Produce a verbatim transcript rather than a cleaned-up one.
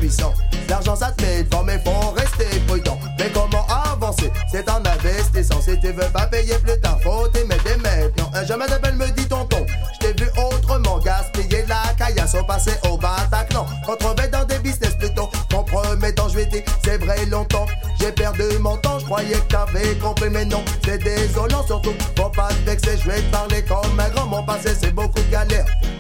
puissant. L'argent ça te met devant mais faut rester prudent. Mais comment avancer? C'est en investissant. Si tu veux pas payer plus tard, faut t'aimer dès maintenant. Un jamais d'appel me dit tonton, je t'ai vu autrement gaspiller la caillasse au passé au Bataclan. Retrouver dans des business plutôt compromettants. Je lui ai dit c'est vrai longtemps, j'ai perdu mon temps. Je croyais que t'avais compris mais non, c'est désolant surtout. Faut pas te vexer, je vais te parler comme un grand. Mon passé c'est beaucoup de galères,